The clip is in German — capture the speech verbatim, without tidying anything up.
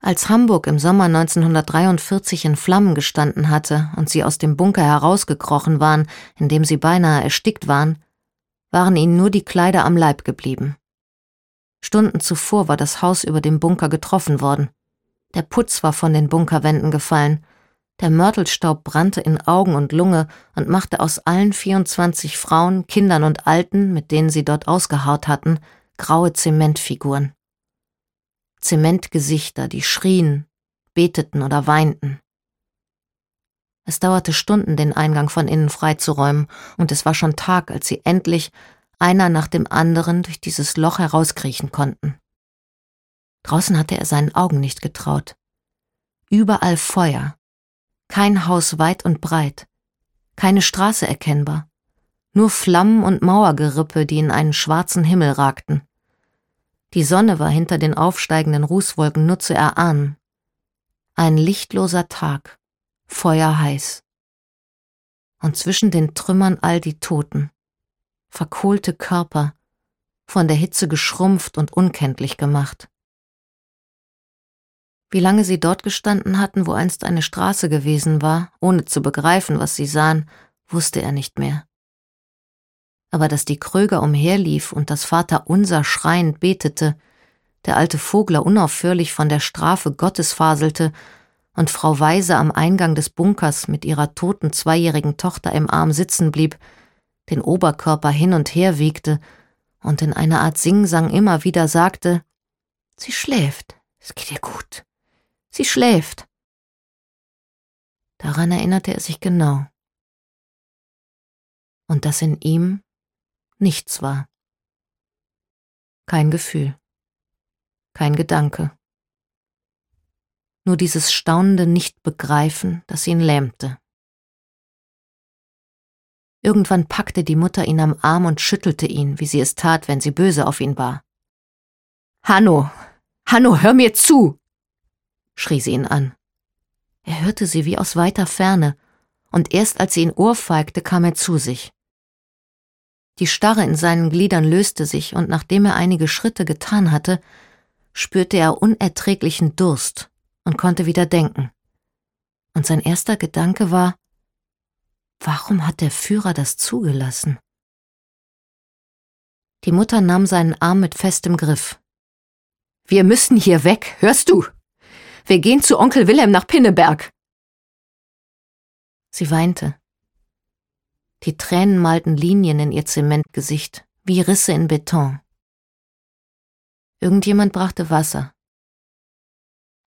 Als Hamburg im Sommer neunzehnhundertdreiundvierzig in Flammen gestanden hatte und sie aus dem Bunker herausgekrochen waren, in dem sie beinahe erstickt waren, waren ihnen nur die Kleider am Leib geblieben. Stunden zuvor war das Haus über dem Bunker getroffen worden. Der Putz war von den Bunkerwänden gefallen. Der Mörtelstaub brannte in Augen und Lunge und machte aus allen vierundzwanzig Frauen, Kindern und Alten, mit denen sie dort ausgeharrt hatten, graue Zementfiguren. Zementgesichter, die schrien, beteten oder weinten. Es dauerte Stunden, den Eingang von innen freizuräumen, und es war schon Tag, als sie endlich, einer nach dem anderen, durch dieses Loch herauskriechen konnten. Draußen hatte er seinen Augen nicht getraut. Überall Feuer, kein Haus weit und breit, keine Straße erkennbar, nur Flammen und Mauergerippe, die in einen schwarzen Himmel ragten. Die Sonne war hinter den aufsteigenden Rußwolken nur zu erahnen. Ein lichtloser Tag, feuerheiß. Und zwischen den Trümmern all die Toten, verkohlte Körper, von der Hitze geschrumpft und unkenntlich gemacht. Wie lange sie dort gestanden hatten, wo einst eine Straße gewesen war, ohne zu begreifen, was sie sahen, wusste er nicht mehr. Aber dass die Kröger umherlief und das Vaterunser schreiend betete, der alte Vogler unaufhörlich von der Strafe Gottes faselte und Frau Weise am Eingang des Bunkers mit ihrer toten zweijährigen Tochter im Arm sitzen blieb, den Oberkörper hin und her wiegte und in einer Art Singsang immer wieder sagte: »Sie schläft, es geht ihr gut, sie schläft.« Daran erinnerte er sich genau. Und dass in ihm nichts war. Kein Gefühl, kein Gedanke. Nur dieses staunende Nichtbegreifen, das ihn lähmte. Irgendwann packte die Mutter ihn am Arm und schüttelte ihn, wie sie es tat, wenn sie böse auf ihn war. »Hanno, Hanno, hör mir zu!« schrie sie ihn an. Er hörte sie wie aus weiter Ferne, und erst als sie ihn ohrfeigte, kam er zu sich. Die Starre in seinen Gliedern löste sich, und nachdem er einige Schritte getan hatte, spürte er unerträglichen Durst und konnte wieder denken. Und sein erster Gedanke war: Warum hat der Führer das zugelassen? Die Mutter nahm seinen Arm mit festem Griff. »Wir müssen hier weg, hörst du? Wir gehen zu Onkel Wilhelm nach Pinneberg.« Sie weinte. Die Tränen malten Linien in ihr Zementgesicht, wie Risse in Beton. Irgendjemand brachte Wasser.